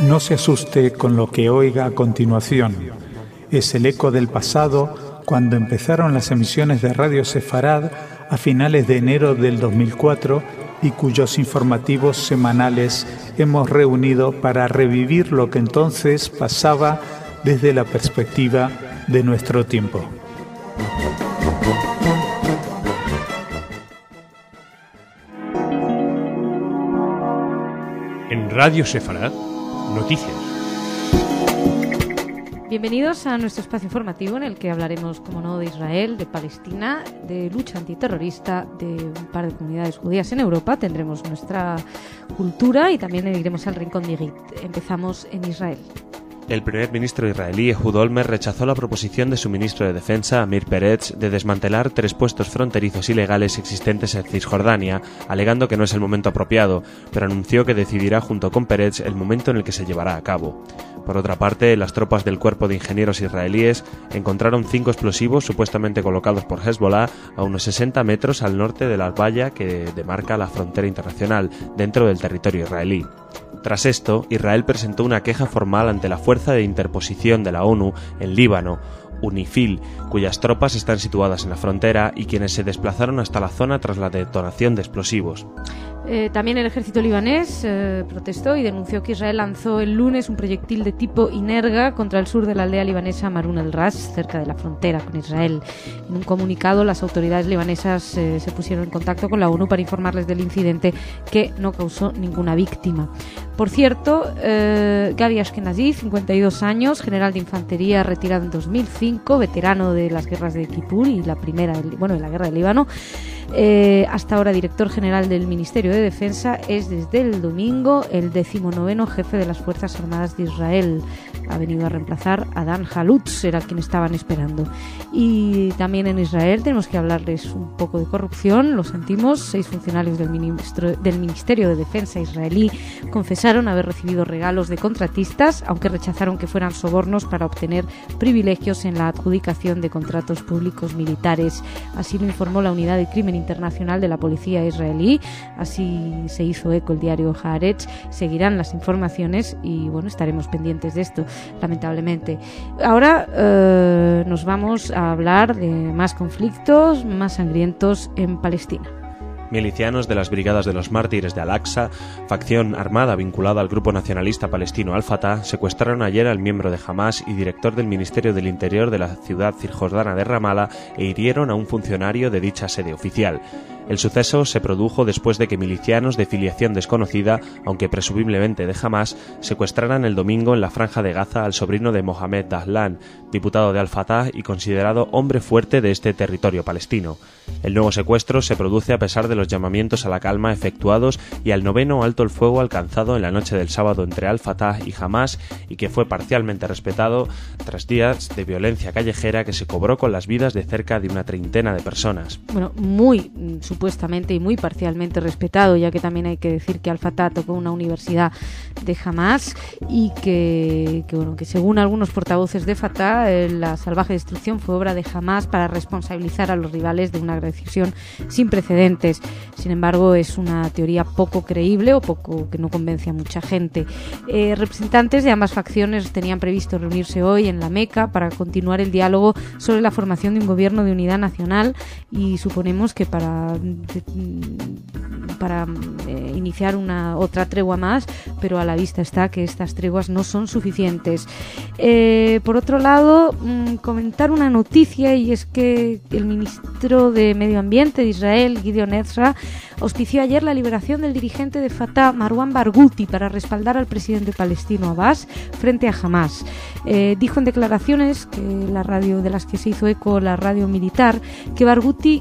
No se asuste con lo que oiga a continuación. Es el eco del pasado cuando empezaron las emisiones de Radio Sefarad a finales de enero del 2004 y cuyos informativos semanales hemos reunido para revivir lo que entonces pasaba desde la perspectiva de nuestro tiempo. En Radio Sefarad, noticias. Bienvenidos a nuestro espacio informativo en el que hablaremos, como no, de Israel, de Palestina, de lucha antiterrorista, de un par de comunidades judías en Europa. Tendremos nuestra cultura y también iremos al rincón de Iguit. Empezamos en Israel. El primer ministro israelí, Ehud Olmert, rechazó la proposición de su ministro de Defensa, Amir Peretz, de desmantelar 3 puestos fronterizos ilegales existentes en Cisjordania, alegando que no es el momento apropiado, pero anunció que decidirá junto con Peretz el momento en el que se llevará a cabo. Por otra parte, las tropas del Cuerpo de Ingenieros israelíes encontraron 5 explosivos supuestamente colocados por Hezbollah a unos 60 metros al norte de la valla que demarca la frontera internacional, dentro del territorio israelí. Tras esto, Israel presentó una queja formal ante la Fuerza de Interposición de la ONU en Líbano, UNIFIL, cuyas tropas están situadas en la frontera y quienes se desplazaron hasta la zona tras la detonación de explosivos. También el ejército libanés protestó y denunció que Israel lanzó el lunes un proyectil de tipo Inerga contra el sur de la aldea libanesa Marun el-Ras, cerca de la frontera con Israel. En un comunicado, las autoridades libanesas se pusieron en contacto con la ONU para informarles del incidente, que no causó ninguna víctima. Por cierto, Gabi Ashkenazi, 52 años, general de infantería retirado en 2005, veterano de las guerras de Kipur y la guerra del Líbano, hasta ahora director general del Ministerio de Defensa, es desde el domingo el 19º jefe de las Fuerzas Armadas de Israel. Ha venido a reemplazar a Dan Halutz, era quien estaban esperando. Y también en Israel tenemos que hablarles un poco de corrupción, lo sentimos. 6 funcionarios del Ministerio de Defensa israelí confesaron haber recibido regalos de contratistas, aunque rechazaron que fueran sobornos para obtener privilegios en la adjudicación de contratos públicos militares. Así lo informó la Unidad de Crimen Internacional de la Policía israelí. Así se hizo eco el diario Haaretz. Seguirán las informaciones y bueno, estaremos pendientes de esto, lamentablemente. Ahora nos vamos a hablar de más conflictos, más sangrientos en Palestina. Milicianos de las Brigadas de los Mártires de Al-Aqsa, facción armada vinculada al grupo nacionalista palestino Al-Fatah, secuestraron ayer al miembro de Hamas y director del Ministerio del Interior de la ciudad cisjordana de Ramallah e hirieron a un funcionario de dicha sede oficial. El suceso se produjo después de que milicianos de filiación desconocida, aunque presumiblemente de Hamas, secuestraran el domingo en la Franja de Gaza al sobrino de Mohamed Dahlan, diputado de Al-Fatah y considerado hombre fuerte de este territorio palestino. El nuevo secuestro se produce a pesar de los llamamientos a la calma efectuados y al 9º alto el fuego alcanzado en la noche del sábado entre Al-Fatah y Hamas y que fue parcialmente respetado tras días de violencia callejera que se cobró con las vidas de cerca de una treintena de personas. Bueno, muy supuestamente y muy parcialmente respetado, ya que también hay que decir que Al-Fatah tocó una universidad de Hamas y que según algunos portavoces de Fatah, la salvaje destrucción fue obra de Hamas para responsabilizar a los rivales de una agresión sin precedentes. Sin embargo, es una teoría poco creíble o poco que no convence a mucha gente. Representantes de ambas facciones tenían previsto reunirse hoy en la Meca para continuar el diálogo sobre la formación de un gobierno de unidad nacional y suponemos que para iniciar otra tregua más, pero a la vista está que estas treguas no son suficientes. Por otro lado, comentar una noticia, y es que el ministro de Medio Ambiente de Israel, Gideon Ezra, auspició ayer la liberación del dirigente de Fatah, Marwan Barghouti, para respaldar al presidente palestino Abbas frente a Hamas. Dijo en declaraciones que la radio de las que se hizo eco la radio militar que Barghouti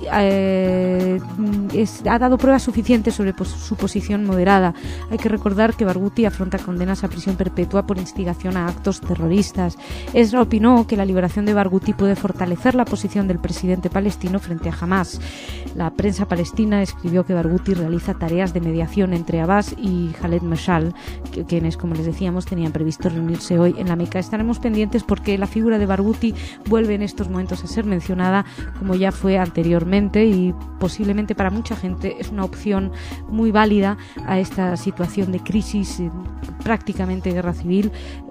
ha dado pruebas suficientes sobre su posición moderada. Hay que recordar que Barghouti afronta condenas a prisión perpetua por instigación a actos terroristas. Ezra opinó que la liberación de Barghouti puede fortalecer la posición del presidente palestino frente a Hamas. La prensa palestina escribió que Barghouti realiza tareas de mediación entre Abbas y Khaled Mashal, quienes, como les decíamos, tenían previsto reunirse hoy en la Meca. Estaremos pendientes porque la figura de Barghouti vuelve en estos momentos a ser mencionada, como ya fue anteriormente, y posiblemente para mucha gente es una opción muy válida a esta situación de crisis, prácticamente guerra civil,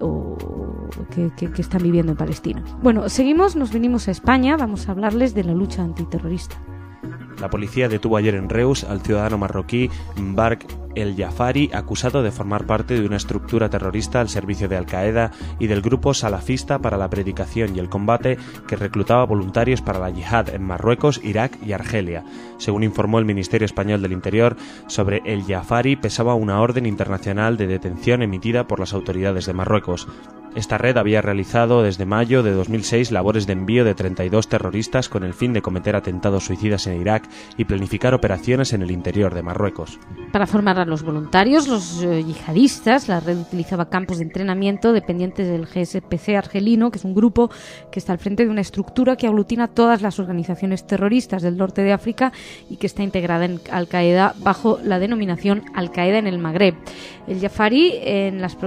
que están viviendo en Palestina. Bueno, seguimos, nos venimos a España, vamos a hablarles de la lucha antiterrorista. La policía detuvo ayer en Reus al ciudadano marroquí Mbark El Jafari, acusado de formar parte de una estructura terrorista al servicio de Al-Qaeda y del grupo salafista para la predicación y el combate que reclutaba voluntarios para la yihad en Marruecos, Irak y Argelia. Según informó el Ministerio Español del Interior, sobre El Jafari pesaba una orden internacional de detención emitida por las autoridades de Marruecos. Esta red había realizado desde mayo de 2006 labores de envío de 32 terroristas con el fin de cometer atentados suicidas en Irak y planificar operaciones en el interior de Marruecos. Para formar a los voluntarios, los yihadistas, la red utilizaba campos de entrenamiento dependientes del GSPC argelino, que es un grupo que está al frente de una estructura que aglutina todas las organizaciones terroristas del norte de África y que está integrada en Al-Qaeda bajo la denominación Al-Qaeda en el Magreb. El Jafari, en las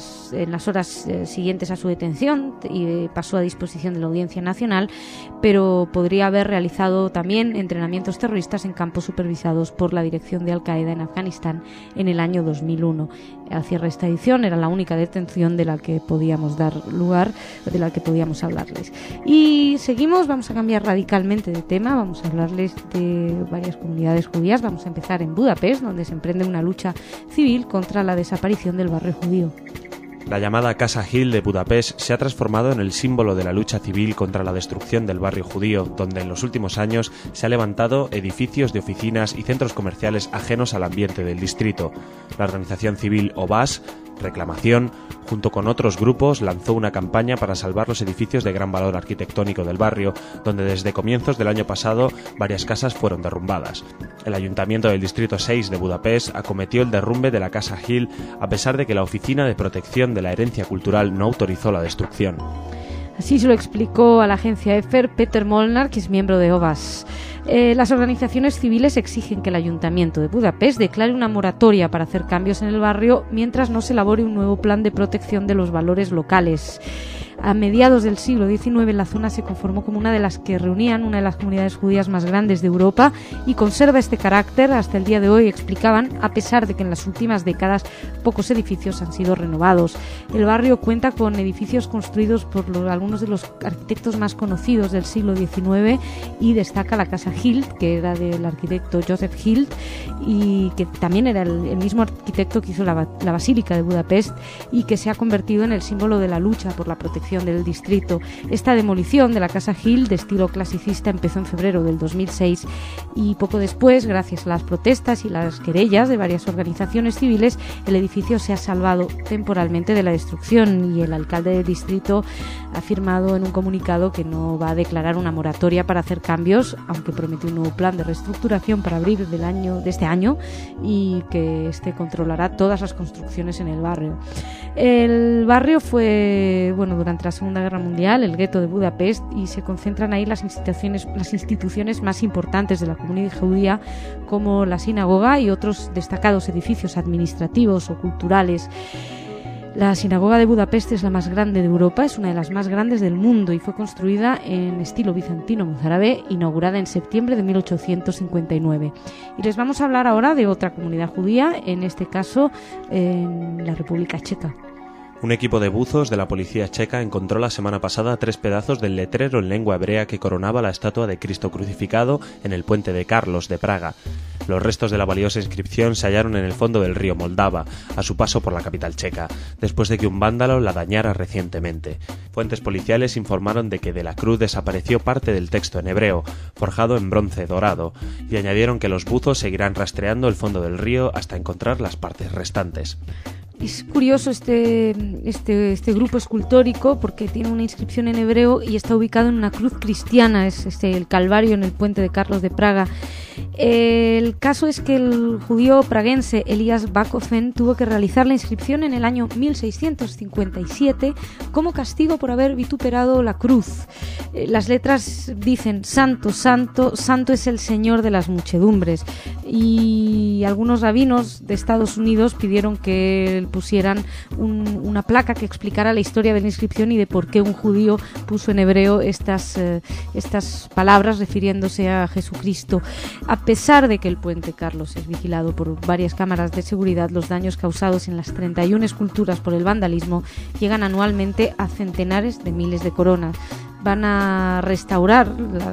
horas siguientes a su detención, pasó a disposición de la Audiencia Nacional, pero podría haber realizado también entrenamientos terroristas en campos supervisados por la dirección de Al-Qaeda en Afganistán en el año 2001. Al cierre de esta edición era la única detención de la que podíamos de la que podíamos hablarles. Y seguimos, vamos a cambiar radicalmente de tema, vamos a hablarles de varias comunidades judías. Vamos a empezar en Budapest, donde se emprende una lucha civil contra la desaparición del barrio judío. La llamada Casa Hill de Budapest se ha transformado en el símbolo de la lucha civil contra la destrucción del barrio judío, donde en los últimos años se han levantado edificios de oficinas y centros comerciales ajenos al ambiente del distrito. La organización civil Obas, Reclamación, junto con otros grupos, lanzó una campaña para salvar los edificios de gran valor arquitectónico del barrio, donde desde comienzos del año pasado varias casas fueron derrumbadas. El Ayuntamiento del Distrito 6 de Budapest acometió el derrumbe de la Casa Hill, a pesar de que la Oficina de Protección de la Herencia Cultural no autorizó la destrucción. Así se lo explicó a la agencia EFER Peter Molnar, que es miembro de OVAS. Las organizaciones civiles exigen que el Ayuntamiento de Budapest declare una moratoria para hacer cambios en el barrio mientras no se elabore un nuevo plan de protección de los valores locales. A mediados del siglo XIX la zona se conformó como una de las que reunían una de las comunidades judías más grandes de Europa y conserva este carácter hasta el día de hoy, explicaban, a pesar de que en las últimas décadas pocos edificios han sido renovados. El barrio cuenta con edificios construidos por algunos de los arquitectos más conocidos del siglo XIX y destaca la Casa Hild, que era del arquitecto Joseph Hild y que también era el mismo arquitecto que hizo la Basílica de Budapest y que se ha convertido en el símbolo de la lucha por la protección del distrito. Esta demolición de la Casa Hill de estilo clasicista empezó en febrero del 2006 y poco después, gracias a las protestas y las querellas de varias organizaciones civiles, el edificio se ha salvado temporalmente de la destrucción y el alcalde del distrito ha afirmado en un comunicado que no va a declarar una moratoria para hacer cambios, aunque prometió un nuevo plan de reestructuración para abril de este año y que este controlará todas las construcciones en el barrio. El barrio fue, durante la Segunda Guerra Mundial, el gueto de Budapest, y se concentran ahí las instituciones más importantes de la comunidad judía, como la sinagoga y otros destacados edificios administrativos o culturales. La sinagoga de Budapest es la más grande de Europa, es una de las más grandes del mundo y fue construida en estilo bizantino mozárabe, inaugurada en septiembre de 1859. Y les vamos a hablar ahora de otra comunidad judía, en este caso en la República Checa. Un equipo de buzos de la policía checa encontró la semana pasada 3 pedazos del letrero en lengua hebrea que coronaba la estatua de Cristo crucificado en el puente de Carlos de Praga. Los restos de la valiosa inscripción se hallaron en el fondo del río Moldava, a su paso por la capital checa, después de que un vándalo la dañara recientemente. Fuentes policiales informaron de que de la cruz desapareció parte del texto en hebreo, forjado en bronce dorado, y añadieron que los buzos seguirán rastreando el fondo del río hasta encontrar las partes restantes. Es curioso este grupo escultórico porque tiene una inscripción en hebreo y está ubicado en una cruz cristiana, es el Calvario en el puente de Carlos de Praga. El caso es que el judío praguense Elías Bakofen tuvo que realizar la inscripción en el año 1657 como castigo por haber vituperado la cruz. Las letras dicen: Santo, Santo, Santo es el Señor de las muchedumbres. Y algunos rabinos de Estados Unidos pidieron que pusieran una placa que explicara la historia de la inscripción y de por qué un judío puso en hebreo estas palabras refiriéndose a Jesucristo. A pesar de que el puente Carlos es vigilado por varias cámaras de seguridad, los daños causados en las 31 esculturas por el vandalismo llegan anualmente a centenares de miles de coronas. Van a restaurar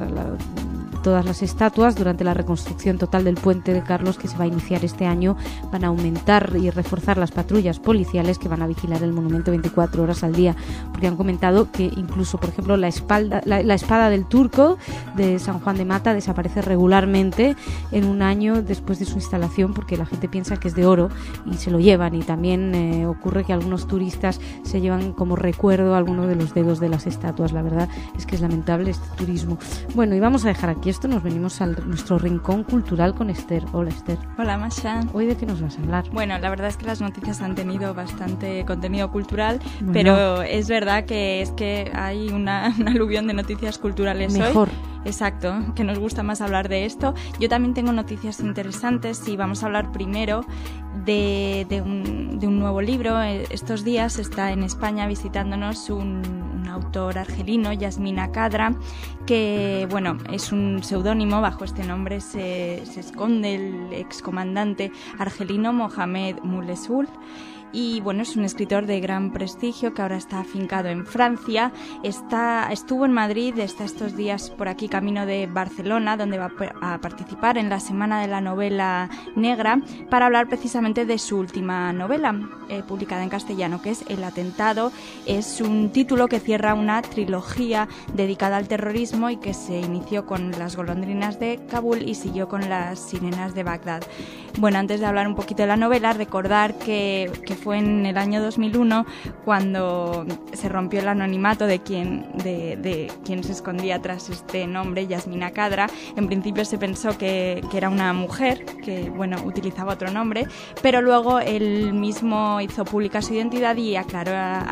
todas las estatuas durante la reconstrucción total del puente de Carlos, que se va a iniciar este año. Van a aumentar y reforzar las patrullas policiales que van a vigilar el monumento 24 horas al día, porque han comentado que incluso, por ejemplo, la espada del turco de San Juan de Mata desaparece regularmente en un año después de su instalación, porque la gente piensa que es de oro y se lo llevan. Y también ocurre que algunos turistas se llevan como recuerdo alguno de los dedos de las estatuas. La verdad es que es lamentable este turismo. Bueno, y vamos a dejar aquí esto, nos venimos a nuestro rincón cultural con Esther. Hola, Esther. Hola, Masha. ¿Hoy de qué nos vas a hablar? Bueno, la verdad es que las noticias han tenido bastante contenido cultural, pero es verdad que hay una aluvión de noticias culturales mejor. Hoy. Exacto, que nos gusta más hablar de esto. Yo también tengo noticias interesantes y vamos a hablar primero de un nuevo libro. Estos días está en España visitándonos un autor argelino, Yasmina Khadra, que bueno, es un seudónimo. Bajo este nombre se esconde el excomandante argelino Mohamed Moulesoul. Y bueno, es un escritor de gran prestigio que ahora está afincado en Francia. Estuvo en Madrid, está estos días por aquí camino de Barcelona, donde va a participar en la Semana de la Novela Negra para hablar precisamente de su última novela, publicada en castellano, que es El atentado. Es un título que cierra una trilogía dedicada al terrorismo y que se inició con Las golondrinas de Kabul y siguió con Las sirenas de Bagdad. Bueno, antes de hablar un poquito de la novela, recordar que fue en el año 2001 cuando se rompió el anonimato de quien se escondía tras este nombre, Yasmina Khadra. En principio se pensó que era una mujer que, bueno, utilizaba otro nombre, pero luego él mismo hizo pública su identidad y aclaró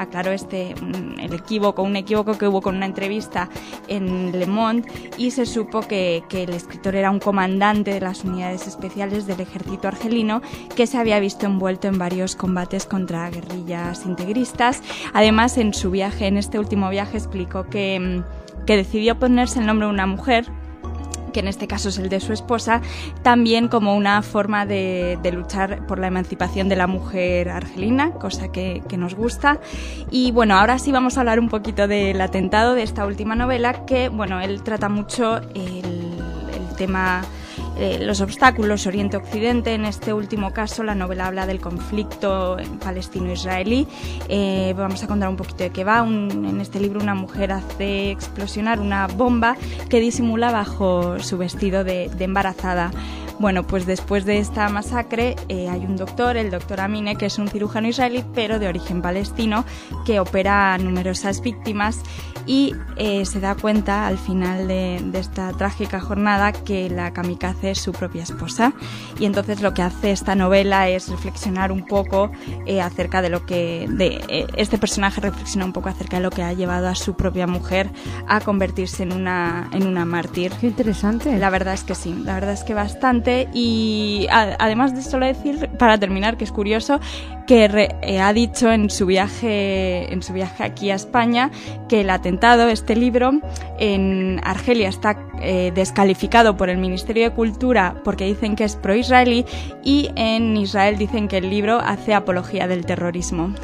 un equívoco que hubo con una entrevista en Le Monde, y se supo que el escritor era un comandante de las unidades especiales del ejército argelino que se había visto envuelto en varios combates contra guerrillas integristas. Además, en este último viaje, explicó que decidió ponerse el nombre de una mujer, que en este caso es el de su esposa, también como una forma de luchar por la emancipación de la mujer argelina, cosa que nos gusta. Y bueno, ahora sí vamos a hablar un poquito del atentado, de esta última novela, que bueno, él trata mucho el tema, los obstáculos Oriente-Occidente. En este último caso la novela habla del conflicto palestino-israelí. Vamos a contar un poquito de qué va. En este libro una mujer hace explosionar una bomba que disimula bajo su vestido de embarazada. Bueno, pues después de esta masacre hay un doctor, el doctor Amine, que es un cirujano israelí pero de origen palestino, que opera a numerosas víctimas y se da cuenta al final de esta trágica jornada que la kamikaze es su propia esposa. Y entonces lo que hace esta novela es reflexionar un poco acerca de este personaje reflexiona un poco acerca de lo que ha llevado a su propia mujer a convertirse en una mártir. Qué interesante. La verdad es que sí, la verdad es que bastante. Y además de solo decir, para terminar, que es curioso, que ha dicho en su viaje aquí a España que el atentado, este libro, en Argelia está descalificado por el Ministerio de Cultura porque dicen que es pro-israelí, y en Israel dicen que el libro hace apología del terrorismo.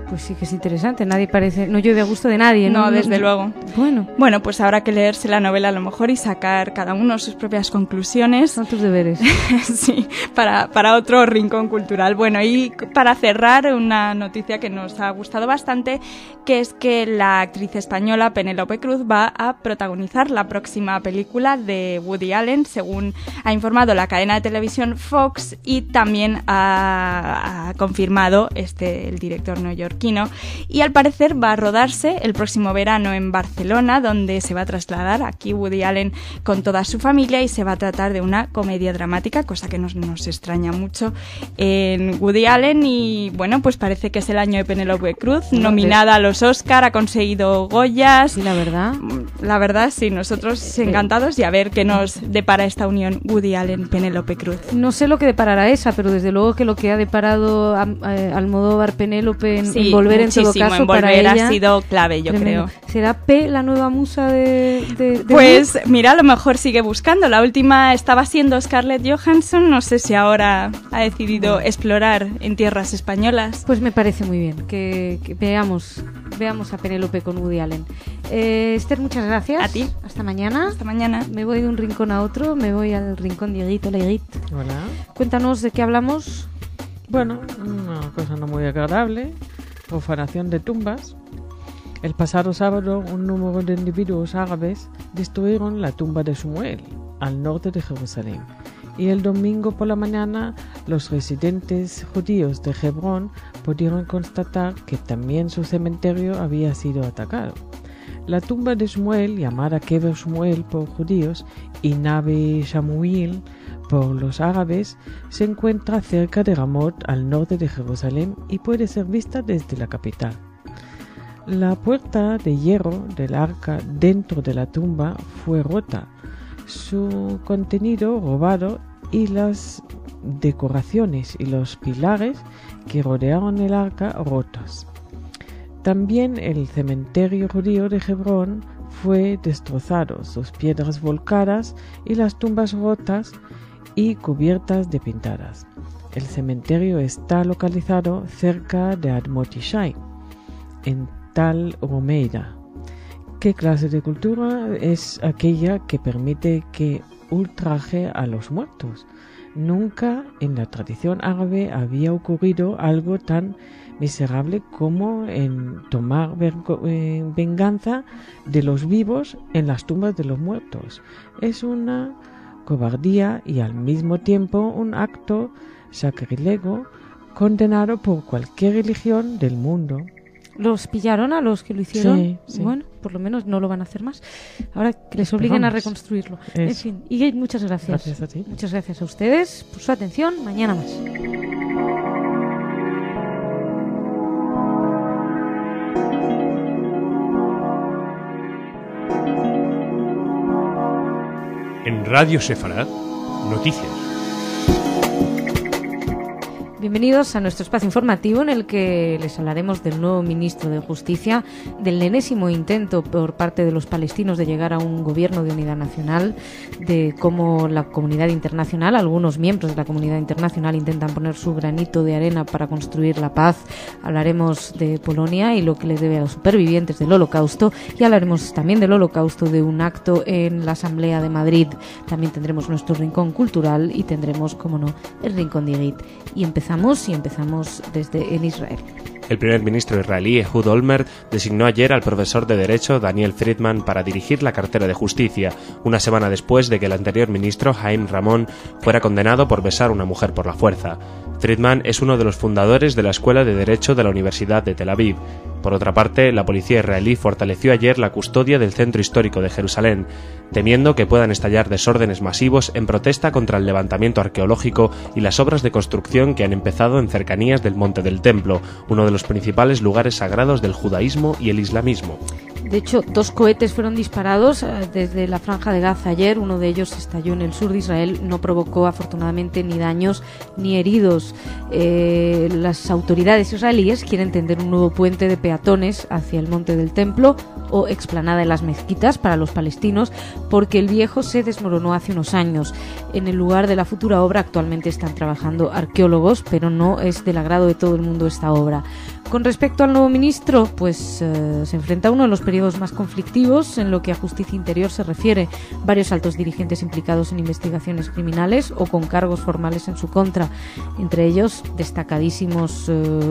Pues sí que es interesante, nadie parece, no llueve a gusto de nadie, ¿no? No, desde luego. Bueno, pues habrá que leerse la novela a lo mejor y sacar cada uno sus propias conclusiones. son tus deberes. Sí, para otro rincón cultural. Bueno, y para cerrar, una noticia que nos ha gustado bastante, que es que la actriz española Penélope Cruz va a protagonizar la próxima película de Woody Allen, según ha informado la cadena de televisión Fox, y también ha confirmado el director neoyorquino, y al parecer va a rodarse el próximo verano en Barcelona, donde se va a trasladar aquí Woody Allen con toda su familia, y se va a tratar de una comedia dramática, cosa que nos extraña mucho en Woody Allen. Y bueno, pues parece que es el año de Penélope Cruz, nominada a los Oscar, ha conseguido Goyas. Sí, la verdad Sí, nosotros encantados, y a ver qué nos depara esta unión Woody Allen-Penélope Cruz. No sé lo que deparará esa, pero desde luego que lo que ha deparado Almodóvar Penélope en Volver, en todo caso, en Volver para ella ha sido clave, yo tremendo. creo. ¿Será P la nueva musa de Pues mira, a lo mejor sigue buscando. La última estaba siendo Scarlett Johansson, no sé si ahora ha decidido explorar en tierras españolas. Pues me parece muy bien que veamos a Penélope con Woody Allen. Esther, muchas gracias. A ti. Hasta mañana. Hasta mañana. Me voy de un rincón a otro, me voy al rincón Dieguito. Hola, Dieguito. Hola. Cuéntanos de qué hablamos. Bueno, una cosa no muy agradable, profanación de tumbas. El pasado sábado, un número de individuos árabes destruyeron la tumba de Shmuel, al norte de Jerusalén. Y el domingo por la mañana, los residentes judíos de Hebrón pudieron constatar que también su cementerio había sido atacado. La tumba de Shmuel, llamada Kever Shmuel por judíos y Nave Shamuel por los árabes, se encuentra cerca de Ramot, al norte de Jerusalén, y puede ser vista desde la capital. La puerta de hierro del arca dentro de la tumba fue rota, su contenido robado, y las decoraciones y los pilares que rodearon el arca rotos. También el cementerio judío de Hebrón fue destrozado, sus piedras volcadas y las tumbas rotas y cubiertas de pintadas. El cementerio está localizado cerca de Admot Yishai, en Tal Romeida. ¿Qué clase de cultura es aquella que permite que ultraje a los muertos? Nunca en la tradición árabe había ocurrido algo tan miserable como en tomar venganza de los vivos en las tumbas de los muertos. Es una cobardía y al mismo tiempo un acto sacrílego condenado por cualquier religión del mundo. ¿Los pillaron a los que lo hicieron? Sí, sí. Bueno, por lo menos no lo van a hacer más. Ahora que les obliguen a reconstruirlo. En fin, y muchas gracias. Gracias a ti. Muchas gracias a ustedes por su atención. Mañana más. En Radio Sefarad, noticias. Bienvenidos a nuestro espacio informativo en el que les hablaremos del nuevo ministro de Justicia, del enésimo intento por parte de los palestinos de llegar a un gobierno de unidad nacional, de cómo la comunidad internacional, algunos miembros de la comunidad internacional intentan poner su granito de arena para construir la paz. Hablaremos de Polonia y lo que les debe a los supervivientes del Holocausto, y hablaremos también del Holocausto, de un acto en la Asamblea de Madrid. También tendremos nuestro rincón cultural y tendremos, como no, el rincón de Egit. Y empezamos desde en Israel. El primer ministro israelí, Ehud Olmert, designó ayer al profesor de Derecho Daniel Friedman para dirigir la cartera de Justicia, una semana después de que el anterior ministro, Haim Ramon, fuera condenado por besar a una mujer por la fuerza. Friedman es uno de los fundadores de la Escuela de Derecho de la Universidad de Tel Aviv. Por otra parte, la policía israelí fortaleció ayer la custodia del centro histórico de Jerusalén, temiendo que puedan estallar desórdenes masivos en protesta contra el levantamiento arqueológico y las obras de construcción que han empezado en cercanías del Monte del Templo, uno de los principales lugares sagrados del judaísmo y el islamismo. De hecho, 2 cohetes fueron disparados desde la Franja de Gaza ayer. Uno de ellos estalló en el sur de Israel. No provocó, afortunadamente, ni daños ni heridos. Las autoridades israelíes quieren tender un nuevo puente de peatones hacia el Monte del Templo o explanada de las mezquitas para los palestinos, porque el viejo se desmoronó hace unos años. En el lugar de la futura obra actualmente están trabajando arqueólogos, pero no es del agrado de todo el mundo esta obra. Con respecto al nuevo ministro, pues se enfrenta a uno de los periodos más conflictivos en lo que a justicia interior se refiere. Varios altos dirigentes implicados en investigaciones criminales o con cargos formales en su contra, entre ellos destacadísimos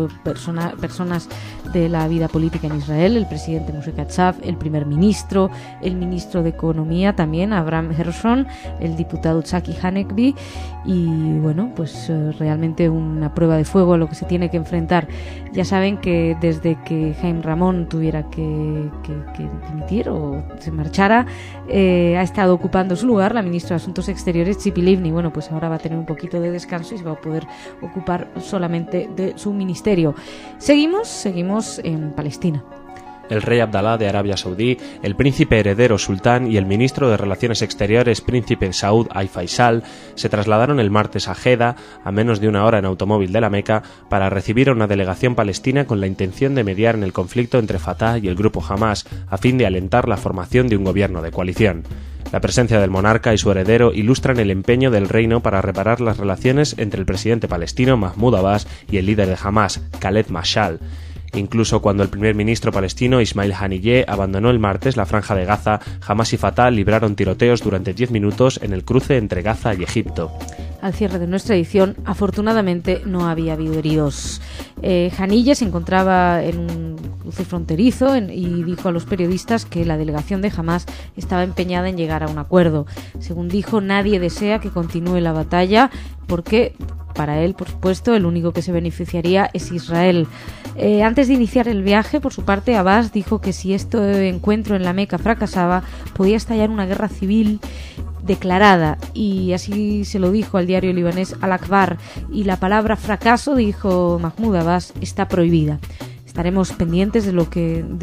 personas de la vida política en Israel, el presidente Moshe Katsav, el primer ministro, el ministro de Economía también, Abraham Hershon, el diputado Tzaki Hanekbi, y bueno, pues realmente una prueba de fuego a lo que se tiene que enfrentar. Ya saben que desde que Jaime Ramón tuviera que dimitir o se marchara, ha estado ocupando su lugar la ministra de Asuntos Exteriores, Tzipi Livni. Bueno, pues ahora va a tener un poquito de descanso y se va a poder ocupar solamente de su ministerio. Seguimos en Palestina. El rey Abdalá de Arabia Saudí, el príncipe heredero sultán y el ministro de Relaciones Exteriores, príncipe Saud al-Faisal, se trasladaron el martes a Jeddah, a menos de una hora en automóvil de la Meca, para recibir a una delegación palestina con la intención de mediar en el conflicto entre Fatah y el grupo Hamas, a fin de alentar la formación de un gobierno de coalición. La presencia del monarca y su heredero ilustran el empeño del reino para reparar las relaciones entre el presidente palestino Mahmoud Abbas y el líder de Hamas, Khaled Mashal. Incluso cuando el primer ministro palestino Ismail Haniyeh abandonó el martes la franja de Gaza, Hamas y Fatah libraron tiroteos durante 10 minutos en el cruce entre Gaza y Egipto. Al cierre de nuestra edición, afortunadamente no había habido heridos. Haniyeh se encontraba en un cruce fronterizo y dijo a los periodistas que la delegación de Hamas estaba empeñada en llegar a un acuerdo. Según dijo, nadie desea que continúe la batalla porque para él, por supuesto, el único que se beneficiaría es Israel. Antes de iniciar el viaje, por su parte, Abbas dijo que si este encuentro en la Meca fracasaba, podía estallar una guerra civil declarada, y así se lo dijo al diario libanés Al-Akhbar, y la palabra fracaso, dijo Mahmoud Abbas, está prohibida. Estaremos pendientes de lo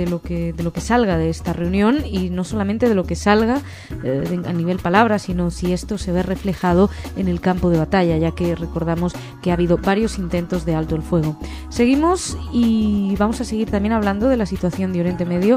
que salga de esta reunión, y no solamente de lo que salga a nivel palabra, sino si esto se ve reflejado en el campo de batalla, ya que recordamos que ha habido varios intentos de alto el fuego. Seguimos y vamos a seguir también hablando de la situación de Oriente Medio,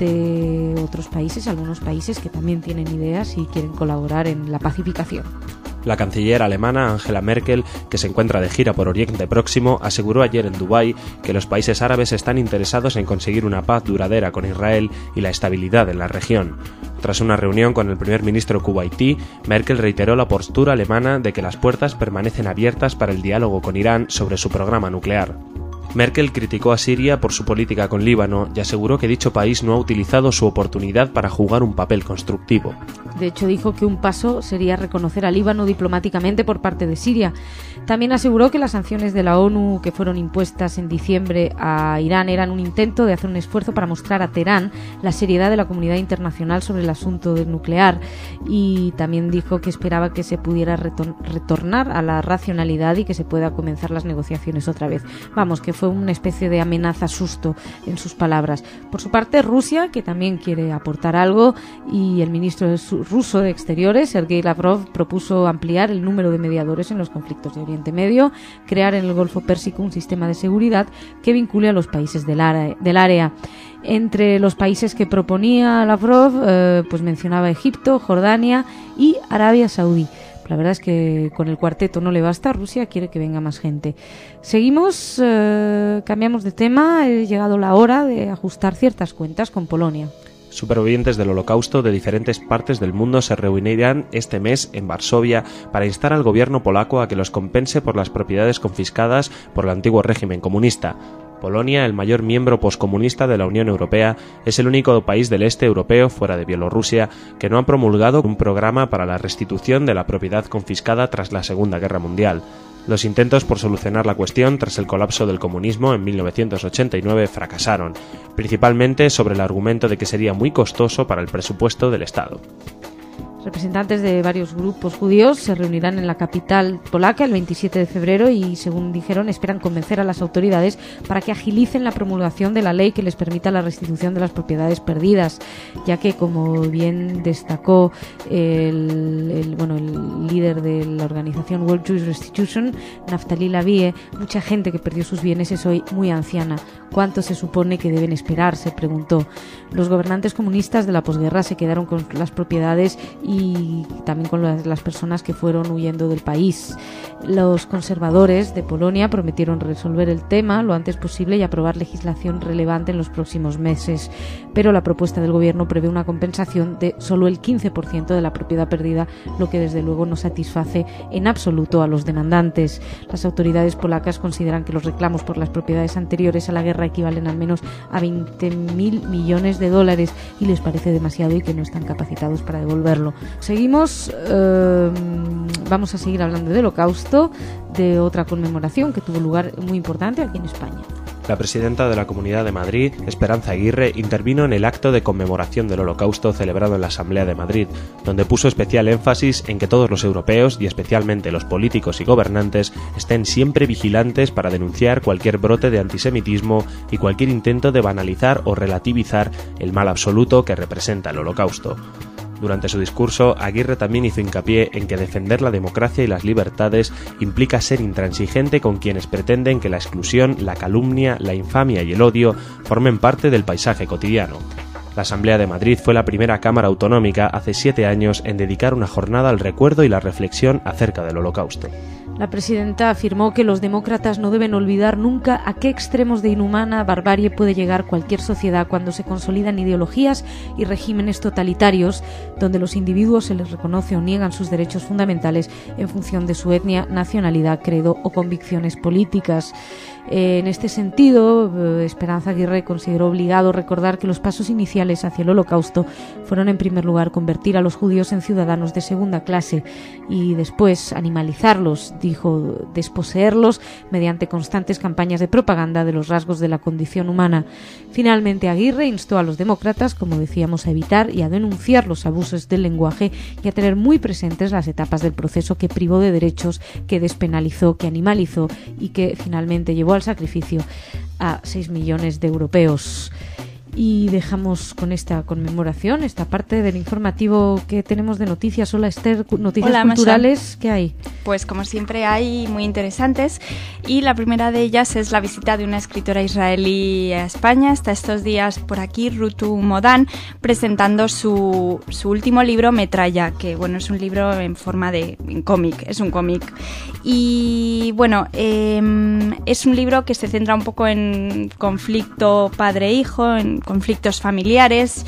de otros países, algunos países que también tienen ideas y quieren colaborar en la pacificación. La canciller alemana Angela Merkel, que se encuentra de gira por Oriente Próximo, aseguró ayer en Dubái que los países árabes están interesados en conseguir una paz duradera con Israel y la estabilidad en la región. Tras una reunión con el primer ministro kuwaití, Merkel reiteró la postura alemana de que las puertas permanecen abiertas para el diálogo con Irán sobre su programa nuclear. Merkel criticó a Siria por su política con Líbano y aseguró que dicho país no ha utilizado su oportunidad para jugar un papel constructivo. De hecho, dijo que un paso sería reconocer a Líbano diplomáticamente por parte de Siria. También aseguró que las sanciones de la ONU que fueron impuestas en diciembre a Irán eran un intento de hacer un esfuerzo para mostrar a Teherán la seriedad de la comunidad internacional sobre el asunto nuclear, y también dijo que esperaba que se pudiera retornar a la racionalidad y que se pueda comenzar las negociaciones otra vez. Vamos, que fue una especie de amenaza susto en sus palabras. Por su parte, Rusia, que también quiere aportar algo, y el ministro ruso de Exteriores, Sergei Lavrov, propuso ampliar el número de mediadores en los conflictos de Oriente Medio, crear en el Golfo Pérsico un sistema de seguridad que vincule a los países del área. Entre los países que proponía Lavrov, pues mencionaba Egipto, Jordania y Arabia Saudí. La verdad es que con el cuarteto no le basta, Rusia quiere que venga más gente. Seguimos, cambiamos de tema, ha llegado la hora de ajustar ciertas cuentas con Polonia. Supervivientes del Holocausto de diferentes partes del mundo se reunirán este mes en Varsovia para instar al gobierno polaco a que los compense por las propiedades confiscadas por el antiguo régimen comunista. Polonia, el mayor miembro poscomunista de la Unión Europea, es el único país del este europeo, fuera de Bielorrusia, que no ha promulgado un programa para la restitución de la propiedad confiscada tras la Segunda Guerra Mundial. Los intentos por solucionar la cuestión tras el colapso del comunismo en 1989 fracasaron, principalmente sobre el argumento de que sería muy costoso para el presupuesto del Estado. Representantes de varios grupos judíos se reunirán en la capital polaca el 27 de febrero y, según dijeron, esperan convencer a las autoridades para que agilicen la promulgación de la ley que les permita la restitución de las propiedades perdidas, ya que, como bien destacó el líder de la organización World Jewish Restitution, Naftali Lavie, mucha gente que perdió sus bienes es hoy muy anciana. ¿Cuánto se supone que deben esperar?, se preguntó. Los gobernantes comunistas de la posguerra se quedaron con las propiedades y y también con las personas que fueron huyendo del país. Los conservadores de Polonia prometieron resolver el tema lo antes posible y aprobar legislación relevante en los próximos meses, pero la propuesta del gobierno prevé una compensación de solo el 15% de la propiedad perdida, lo que desde luego no satisface en absoluto a los demandantes. Las autoridades polacas consideran que los reclamos por las propiedades anteriores a la guerra equivalen al menos a 20.000 millones de dólares y les parece demasiado y que no están capacitados para devolverlo. Seguimos, vamos a seguir hablando del Holocausto, de otra conmemoración que tuvo lugar muy importante aquí en España. La presidenta de la Comunidad de Madrid, Esperanza Aguirre, intervino en el acto de conmemoración del Holocausto celebrado en la Asamblea de Madrid, donde puso especial énfasis en que todos los europeos, y especialmente los políticos y gobernantes, estén siempre vigilantes para denunciar cualquier brote de antisemitismo y cualquier intento de banalizar o relativizar el mal absoluto que representa el Holocausto. Durante su discurso, Aguirre también hizo hincapié en que defender la democracia y las libertades implica ser intransigente con quienes pretenden que la exclusión, la calumnia, la infamia y el odio formen parte del paisaje cotidiano. La Asamblea de Madrid fue la primera Cámara Autonómica hace 7 años en dedicar una jornada al recuerdo y la reflexión acerca del Holocausto. La presidenta afirmó que los demócratas no deben olvidar nunca a qué extremos de inhumana barbarie puede llegar cualquier sociedad cuando se consolidan ideologías y regímenes totalitarios donde los individuos se les reconoce o niegan sus derechos fundamentales en función de su etnia, nacionalidad, credo o convicciones políticas. En este sentido, Esperanza Aguirre consideró obligado recordar que los pasos iniciales hacia el Holocausto fueron, en primer lugar, convertir a los judíos en ciudadanos de segunda clase y después animalizarlos, dijo, desposeerlos mediante constantes campañas de propaganda de los rasgos de la condición humana. Finalmente, Aguirre instó a los demócratas, como decíamos, a evitar y a denunciar los abusos del lenguaje y a tener muy presentes las etapas del proceso que privó de derechos, que despenalizó, que animalizó y que finalmente llevó al sacrificio a 6 millones de europeos. Y dejamos con esta conmemoración, esta parte del informativo que tenemos de noticias. Hola Esther, noticias Hola, culturales, Masha. ¿qué hay? Pues como siempre hay muy interesantes y la primera de ellas es la visita de una escritora israelí a España. Está estos días por aquí Rutu Modan presentando su último libro, Metralla, que bueno, es un libro en forma de cómic, es un cómic. Y bueno, es un libro que se centra un poco en conflicto padre-hijo, en conflictos familiares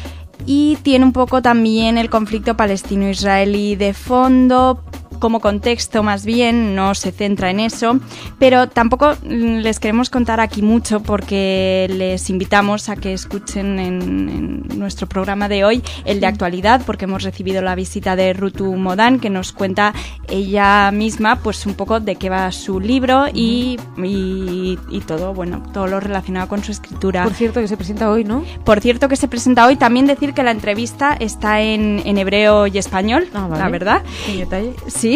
y tiene un poco también el conflicto palestino-israelí de fondo. Como contexto más bien, no se centra en eso, pero tampoco les queremos contar aquí mucho porque les invitamos a que escuchen en nuestro programa de hoy el de actualidad, porque hemos recibido la visita de Rutu Modan, que nos cuenta ella misma pues un poco de qué va su libro y todo, bueno, todo lo relacionado con su escritura. Por cierto, que se presenta hoy, ¿no? Por cierto, que se presenta hoy. También decir que la entrevista está en hebreo y español, vale. La verdad. ¿Qué detalle? Sí,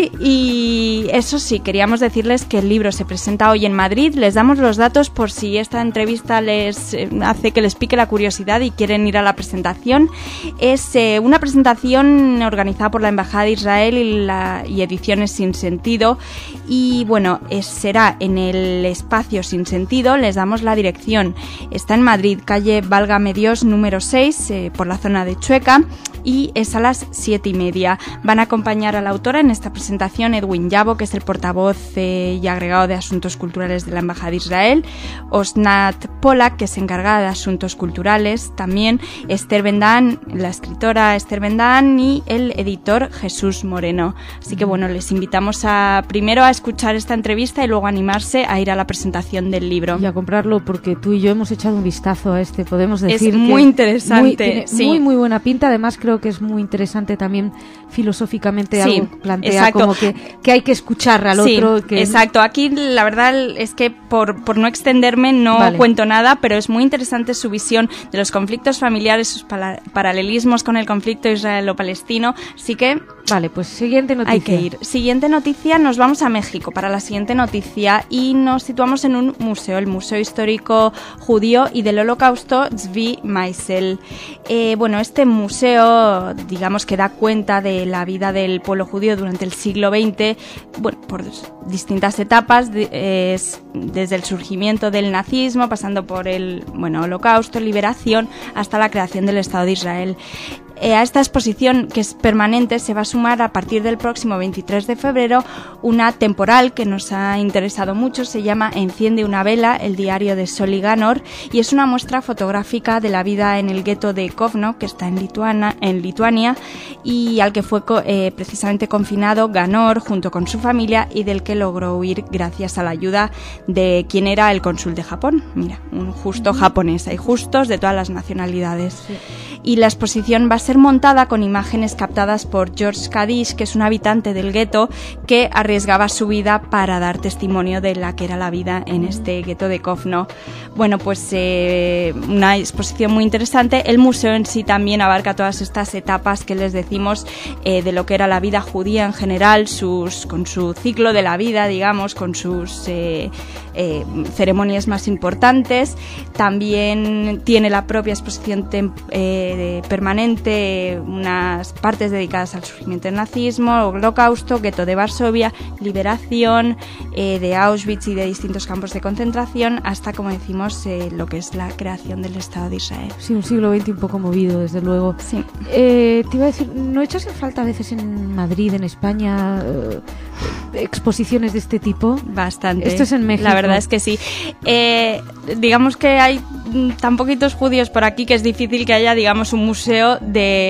y eso sí, queríamos decirles que el libro se presenta hoy en Madrid. Les damos los datos por si esta entrevista les hace que les pique la curiosidad y quieren ir a la presentación. Es una presentación organizada por la Embajada de Israel y Ediciones Sin Sentido. Y bueno, será en el espacio Sin Sentido. Les damos la dirección. Está en Madrid, calle Válgame Dios número 6, por la zona de Chueca. Y es a las 7:30. Van a acompañar a la autora en esta presentación Edwin Yabo, que es el portavoz y agregado de Asuntos Culturales de la Embajada de Israel, Osnat Polak, que es encargada de Asuntos Culturales, también Esther Bendán, la escritora Esther Bendán, y el editor Jesús Moreno. Así que bueno, les invitamos primero a escuchar esta entrevista y luego animarse a ir a la presentación del libro. Y a comprarlo, porque tú y yo hemos echado un vistazo a podemos decir. Es muy interesante. Tiene muy buena pinta, además creo que es muy interesante también filosóficamente, sí, algo plantea exacto. Como que hay que escuchar al otro. Que... Exacto. Aquí la verdad es que por no extenderme no cuento nada, pero es muy interesante su visión de los conflictos familiares, sus paralelismos con el conflicto israelo-palestino. Así que... Vale, pues siguiente noticia. Hay que ir. Siguiente noticia, nos vamos a México para la siguiente noticia y nos situamos en un museo, el Museo Histórico Judío y del Holocausto Zvi Meisel. Bueno, este museo, digamos que da cuenta de la vida del pueblo judío durante el siglo XX, bueno, por distintas etapas, desde el surgimiento del nazismo, pasando por el Holocausto, liberación, hasta la creación del Estado de Israel. A esta exposición, que es permanente, se va a sumar a partir del próximo 23 de febrero una temporal que nos ha interesado mucho. Se llama Enciende una vela, el diario de Soli Ganor, y es una muestra fotográfica de la vida en el gueto de Kovno, que está en Lituania, y al que fue precisamente confinado Ganor junto con su familia, y del que logró huir gracias a la ayuda de quien era el cónsul de Japón. Mira, un justo japonés. Hay justos de todas las nacionalidades. Sí. Y la exposición va a ser montada con imágenes captadas por George Kadish, que es un habitante del gueto que arriesgaba su vida para dar testimonio de la que era la vida en este gueto de Kovno. Bueno, pues una exposición muy interesante. El museo en sí también abarca todas estas etapas que les decimos de lo que era la vida judía en general, con su ciclo de la vida, digamos, con sus ceremonias más importantes. También tiene la propia exposición permanente unas partes dedicadas al surgimiento del nazismo, holocausto, gueto de Varsovia, liberación de Auschwitz y de distintos campos de concentración, hasta, como decimos, lo que es la creación del Estado de Israel. Sí, un siglo XX un poco movido, desde luego. Sí. Te iba a decir, ¿no echas en falta a veces en Madrid, en España, exposiciones de este tipo? Bastante. Esto es en México. La verdad es que sí. Digamos que hay tan poquitos judíos por aquí que es difícil que haya, digamos, un museo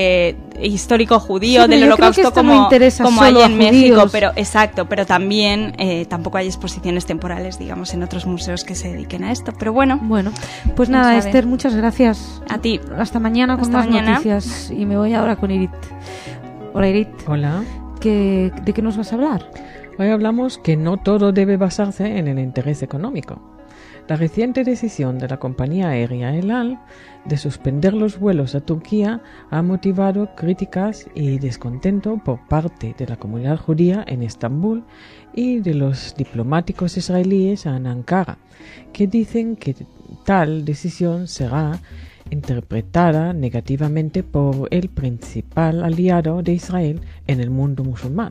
histórico judío, sí, del holocausto como hay en México, pero también tampoco hay exposiciones temporales, digamos, en otros museos que se dediquen a esto, pero bueno, pues nada, Esther, muchas gracias a ti. Hasta mañana con más noticias, y me voy ahora con Irit. Hola, Irit. Hola. ¿De qué nos vas a hablar? Hoy hablamos que no todo debe basarse en el interés económico. La reciente decisión de la compañía aérea El Al de suspender los vuelos a Turquía ha motivado críticas y descontento por parte de la comunidad judía en Estambul y de los diplomáticos israelíes en Ankara, que dicen que tal decisión será interpretada negativamente por el principal aliado de Israel en el mundo musulmán.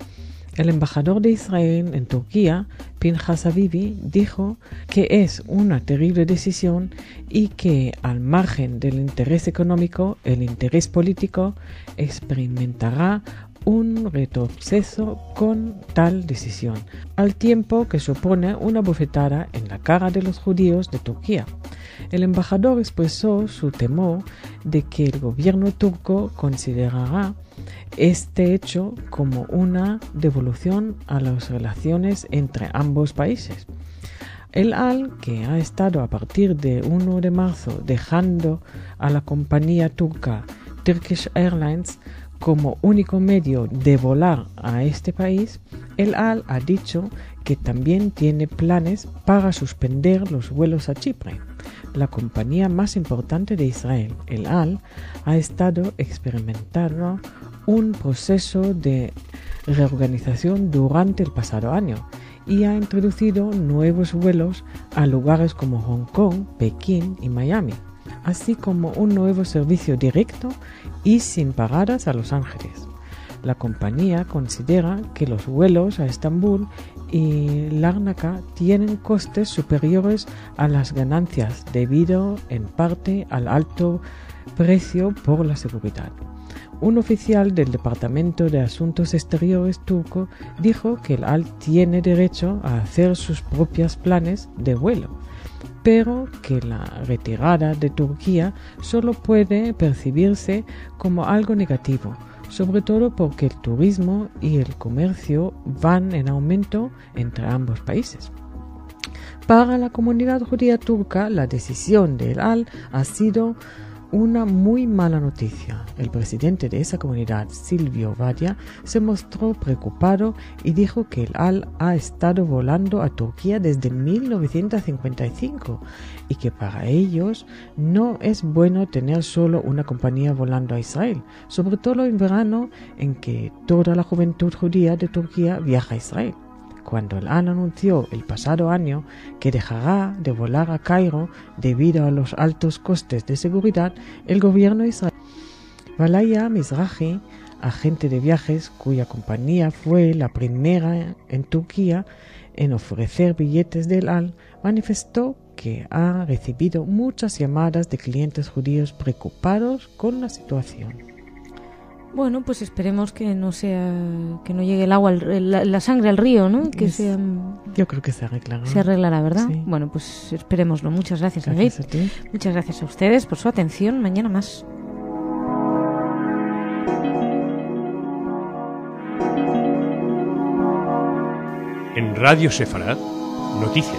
El embajador de Israel en Turquía, Pinhas Habibi, dijo que es una terrible decisión y que, al margen del interés económico, el interés político experimentará un retroceso con tal decisión, al tiempo que supone una bofetada en la cara de los judíos de Turquía. El embajador expresó su temor de que el gobierno turco considerará este hecho como una devolución a las relaciones entre ambos países. El Al, que ha estado a partir de 1 de marzo dejando a la compañía turca Turkish Airlines como único medio de volar a este país, El Al ha dicho que también tiene planes para suspender los vuelos a Chipre. La compañía más importante de Israel, El Al, ha estado experimentando un proceso de reorganización durante el pasado año y ha introducido nuevos vuelos a lugares como Hong Kong, Pekín y Miami, así como un nuevo servicio directo y sin paradas a Los Ángeles. La compañía considera que los vuelos a Estambul y Larnaca tienen costes superiores a las ganancias debido en parte al alto precio por la seguridad. Un oficial del Departamento de Asuntos Exteriores turco dijo que el Al tiene derecho a hacer sus propios planes de vuelo, pero que la retirada de Turquía solo puede percibirse como algo negativo, sobre todo porque el turismo y el comercio van en aumento entre ambos países. Para la comunidad judía turca, la decisión de El Al ha sido una muy mala noticia. El presidente de esa comunidad, Silvio Vadia, se mostró preocupado y dijo que El Al ha estado volando a Turquía desde 1955 y que para ellos no es bueno tener solo una compañía volando a Israel, sobre todo en verano en que toda la juventud judía de Turquía viaja a Israel. Cuando El Al anunció el pasado año que dejará de volar a Cairo debido a los altos costes de seguridad, el gobierno israelí, Valaya Mizrahi, agente de viajes cuya compañía fue la primera en Turquía en ofrecer billetes de El Al, manifestó que ha recibido muchas llamadas de clientes judíos preocupados con la situación. Bueno, pues esperemos que no llegue el agua, la sangre al río, ¿no? Que sea... Yo creo que se arreglará. Se arreglará, ¿verdad? Sí. Bueno, pues esperémoslo. Muchas gracias, David. Gracias a ti. Muchas gracias a ustedes por su atención. Mañana más. En Radio Sefarad, noticias.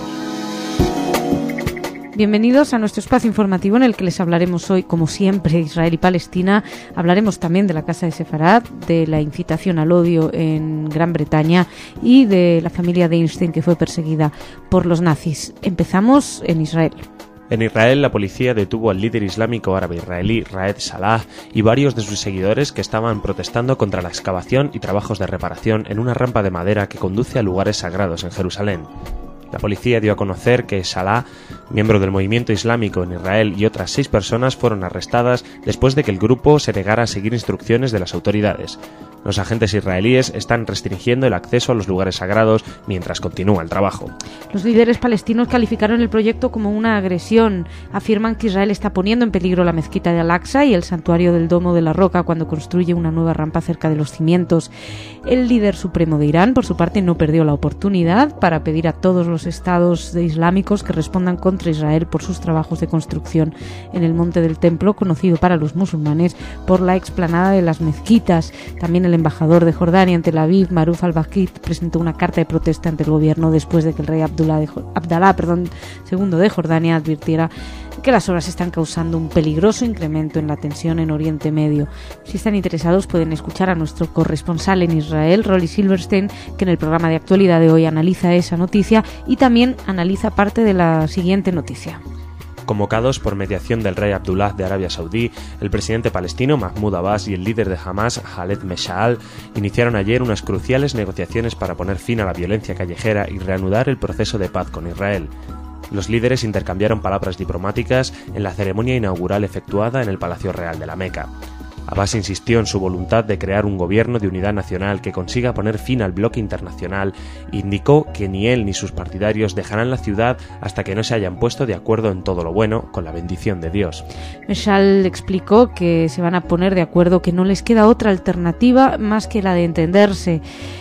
Bienvenidos a nuestro espacio informativo en el que les hablaremos hoy, como siempre, Israel y Palestina. Hablaremos también de la Casa de Sefarad, de la incitación al odio en Gran Bretaña y de la familia de Einstein que fue perseguida por los nazis. Empezamos en Israel. En Israel, la policía detuvo al líder islámico árabe israelí Raed Salah y varios de sus seguidores que estaban protestando contra la excavación y trabajos de reparación en una rampa de madera que conduce a lugares sagrados en Jerusalén. La policía dio a conocer que Salah, miembro del movimiento islámico en Israel, y otras 6 personas fueron arrestadas después de que el grupo se negara a seguir instrucciones de las autoridades. Los agentes israelíes están restringiendo el acceso a los lugares sagrados mientras continúa el trabajo. Los líderes palestinos calificaron el proyecto como una agresión. Afirman que Israel está poniendo en peligro la mezquita de Al-Aqsa y el santuario del Domo de la Roca cuando construye una nueva rampa cerca de los cimientos. El líder supremo de Irán, por su parte, no perdió la oportunidad para pedir a todos los estados islámicos que respondan contra Israel por sus trabajos de construcción en el monte del templo, conocido para los musulmanes por la explanada de las mezquitas. También el embajador de Jordania en Tel Aviv, Maruf al-Bakit, presentó una carta de protesta ante el gobierno después de que el rey Abdalá II de Jordania advirtiera que las obras están causando un peligroso incremento en la tensión en Oriente Medio. Si están interesados pueden escuchar a nuestro corresponsal en Israel, Rolly Silverstein, que en el programa de actualidad de hoy analiza esa noticia y también analiza parte de la siguiente noticia. Convocados por mediación del rey Abdullah de Arabia Saudí, el presidente palestino Mahmoud Abbas y el líder de Hamas, Khaled Meshaal, iniciaron ayer unas cruciales negociaciones para poner fin a la violencia callejera y reanudar el proceso de paz con Israel. Los líderes intercambiaron palabras diplomáticas en la ceremonia inaugural efectuada en el Palacio Real de la Meca. Abbas insistió en su voluntad de crear un gobierno de unidad nacional que consiga poner fin al bloque internacional e indicó que ni él ni sus partidarios dejarán la ciudad hasta que no se hayan puesto de acuerdo en todo lo bueno, con la bendición de Dios. Meshaal explicó que se van a poner de acuerdo, que no les queda otra alternativa más que la de entenderse.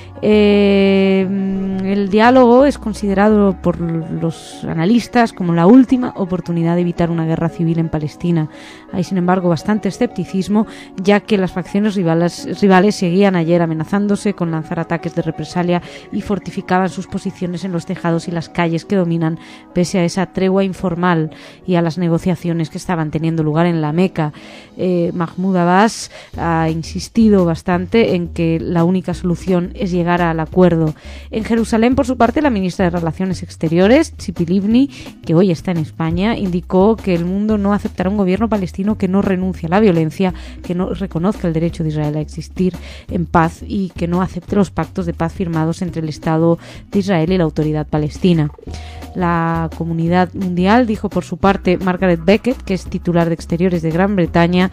El diálogo es considerado por los analistas como la última oportunidad de evitar una guerra civil en Palestina. Hay, sin embargo, bastante escepticismo, ya que las facciones rivales seguían ayer amenazándose con lanzar ataques de represalia y fortificaban sus posiciones en los tejados y las calles que dominan, pese a esa tregua informal y a las negociaciones que estaban teniendo lugar en la Meca. Mahmoud Abbas ha insistido bastante en que la única solución es llegar al acuerdo. En Jerusalén, por su parte, la ministra de Relaciones Exteriores, Tzipi Livni, que hoy está en España, indicó que el mundo no aceptará un gobierno palestino que no renuncie a la violencia, que no reconozca el derecho de Israel a existir en paz y que no acepte los pactos de paz firmados entre el Estado de Israel y la autoridad palestina. La comunidad mundial, dijo por su parte Margaret Beckett, que es titular de Exteriores de Gran Bretaña,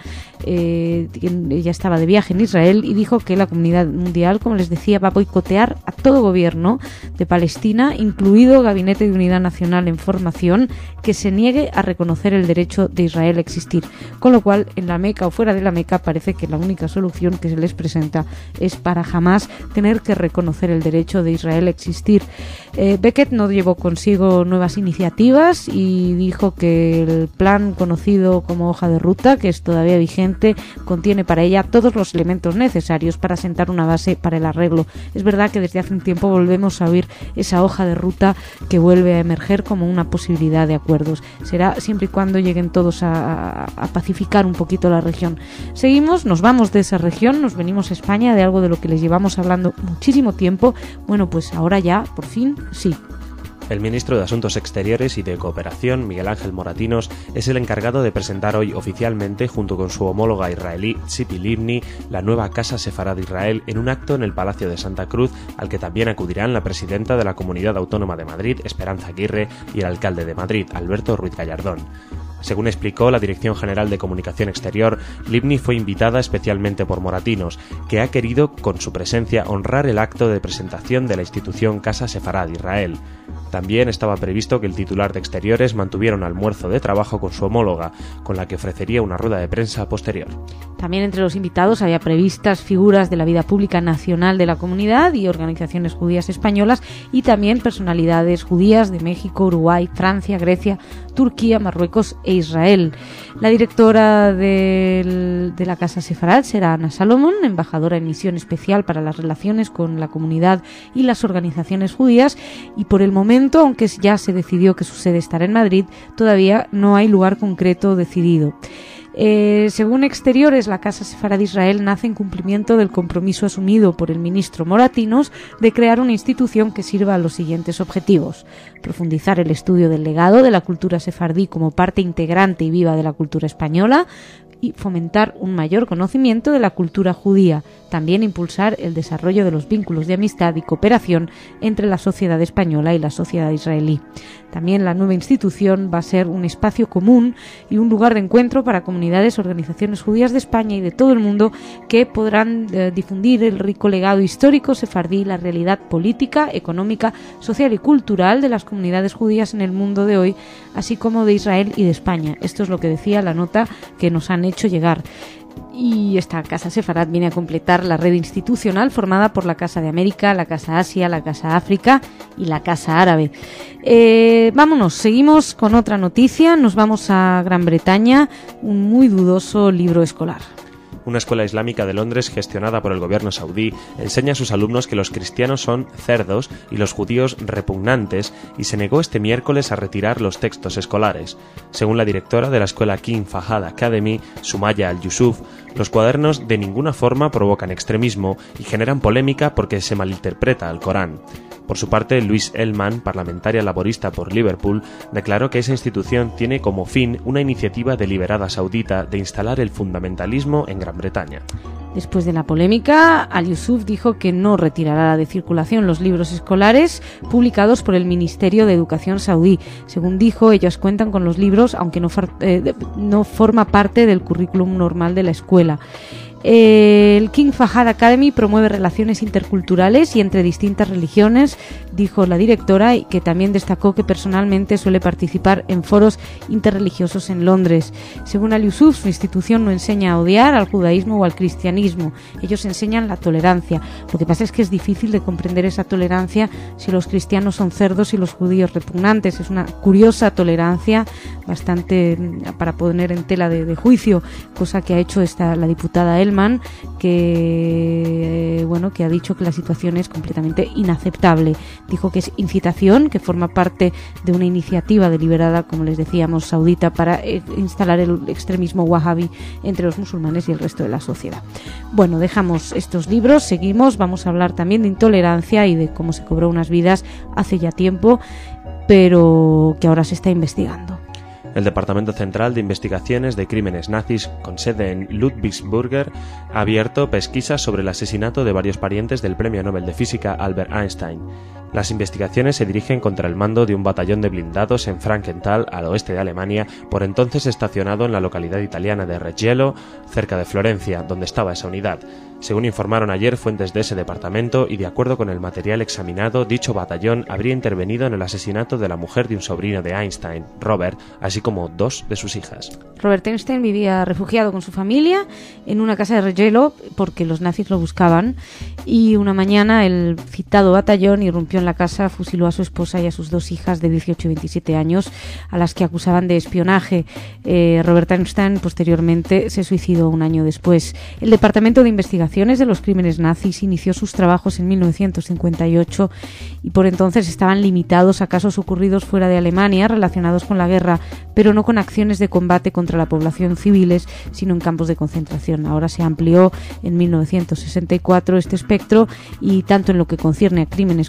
ella estaba de viaje en Israel y dijo que la comunidad mundial, como les decía, va a boicotear a todo gobierno de Palestina, incluido Gabinete de Unidad Nacional en formación, que se niegue a reconocer el derecho de Israel a existir. Con lo cual, en la Meca o fuera de la Meca, parece que la única solución que se les presenta es para jamás tener que reconocer el derecho de Israel a existir. Beckett no llevó consigo nuevas iniciativas y dijo que el plan conocido como hoja de ruta, que es todavía vigente, contiene para ella todos los elementos necesarios para sentar una base para el arreglo. Es verdad que desde hace un tiempo volvemos a oír esa hoja de ruta que vuelve a emerger como una posibilidad de acuerdos. Será siempre y cuando lleguen todos a pacificar un poquito la región. Seguimos, nos vamos de esa región, nos venimos a España, de algo de lo que les llevamos hablando muchísimo tiempo. Bueno, pues ahora ya, por fin, sí. El ministro de Asuntos Exteriores y de Cooperación, Miguel Ángel Moratinos, es el encargado de presentar hoy oficialmente, junto con su homóloga israelí Tzipi Livni, la nueva Casa Sefarad de Israel en un acto en el Palacio de Santa Cruz, al que también acudirán la presidenta de la Comunidad Autónoma de Madrid, Esperanza Aguirre, y el alcalde de Madrid, Alberto Ruiz Gallardón. Según explicó la Dirección General de Comunicación Exterior, Livni fue invitada especialmente por moratinos, que ha querido, con su presencia, honrar el acto de presentación de la institución Casa Sefarad Israel. También estaba previsto que el titular de Exteriores mantuviera un almuerzo de trabajo con su homóloga, con la que ofrecería una rueda de prensa posterior. También entre los invitados había previstas figuras de la vida pública nacional de la comunidad y organizaciones judías españolas, y también personalidades judías de México, Uruguay, Francia, Grecia, Turquía, Marruecos e Israel. La directora de la Casa Sefarad será Ana Salomón, embajadora en misión especial para las relaciones con la comunidad y las organizaciones judías, y por el momento, aunque ya se decidió que su sede estará en Madrid, todavía no hay lugar concreto decidido. Según Exteriores, la Casa Sefarad Israel nace en cumplimiento del compromiso asumido por el ministro Moratinos de crear una institución que sirva a los siguientes objetivos: profundizar el estudio del legado de la cultura sefardí como parte integrante y viva de la cultura española, y fomentar un mayor conocimiento de la cultura judía. También impulsar el desarrollo de los vínculos de amistad y cooperación entre la sociedad española y la sociedad israelí. También la nueva institución va a ser un espacio común y un lugar de encuentro para comunidades, organizaciones judías de España y de todo el mundo, que podrán difundir el rico legado histórico sefardí, la realidad política, económica, social y cultural de las comunidades judías en el mundo de hoy, así como de Israel y de España. Esto es lo que decía la nota que nos han hecho llegar. Y esta Casa Sefarad viene a completar la red institucional formada por la Casa de América, la Casa Asia, la Casa África y la Casa Árabe. Vámonos, seguimos con otra noticia. Nos vamos a Gran Bretaña, un muy dudoso libro escolar. Una escuela islámica de Londres gestionada por el gobierno saudí enseña a sus alumnos que los cristianos son cerdos y los judíos repugnantes, y se negó este miércoles a retirar los textos escolares. Según la directora de la escuela King Fahad Academy, Sumaya Al-Yusuf, los cuadernos de ninguna forma provocan extremismo y generan polémica porque se malinterpreta al Corán. Por su parte, Louise Ellman, parlamentaria laborista por Liverpool, declaró que esa institución tiene como fin una iniciativa deliberada saudita de instalar el fundamentalismo en Gran Bretaña. Después de la polémica, Al-Yusuf dijo que no retirará de circulación los libros escolares publicados por el Ministerio de Educación saudí. Según dijo, ellos cuentan con los libros, aunque no forma parte del currículum normal de la escuela. El King Fahad Academy promueve relaciones interculturales y entre distintas religiones, dijo la directora, y que también destacó que personalmente suele participar en foros interreligiosos en Londres. Según Al-Yusuf, su institución no enseña a odiar al judaísmo o al cristianismo. Ellos enseñan la tolerancia. Lo que pasa es que es difícil de comprender esa tolerancia si los cristianos son cerdos y los judíos repugnantes. Es una curiosa tolerancia, bastante para poner en tela de juicio, cosa que ha hecho la diputada Ellman, que ha dicho que la situación es completamente inaceptable. Dijo que es incitación, que forma parte de una iniciativa deliberada, como les decíamos, saudita, para instalar el extremismo wahhabi entre los musulmanes y el resto de la sociedad. Bueno, dejamos estos libros, seguimos, vamos a hablar también de intolerancia y de cómo se cobró unas vidas hace ya tiempo, pero que ahora se está investigando. El Departamento Central de Investigaciones de Crímenes Nazis, con sede en Ludwigsburg, ha abierto pesquisas sobre el asesinato de varios parientes del Premio Nobel de Física Albert Einstein. Las investigaciones se dirigen contra el mando de un batallón de blindados en Frankenthal, al oeste de Alemania, por entonces estacionado en la localidad italiana de Reggielo, cerca de Florencia, donde estaba esa unidad. Según informaron ayer fuentes de ese departamento, y de acuerdo con el material examinado, dicho batallón habría intervenido en el asesinato de la mujer de un sobrino de Einstein, Robert, así como 2 de sus hijas. Robert Einstein vivía refugiado con su familia en una casa de Reggielo porque los nazis lo buscaban, y una mañana el citado batallón irrumpió en la casa, fusiló a su esposa y a sus 2 hijas de 18 y 27 años, a las que acusaban de espionaje. Robert Einstein posteriormente se suicidó un año después. El Departamento de Investigaciones de los Crímenes Nazis inició sus trabajos en 1958 y por entonces estaban limitados a casos ocurridos fuera de Alemania relacionados con la guerra, pero no con acciones de combate contra la población civiles, sino en campos de concentración. Ahora se amplió en 1964 este espectro, y tanto en lo que concierne a crímenes cometidos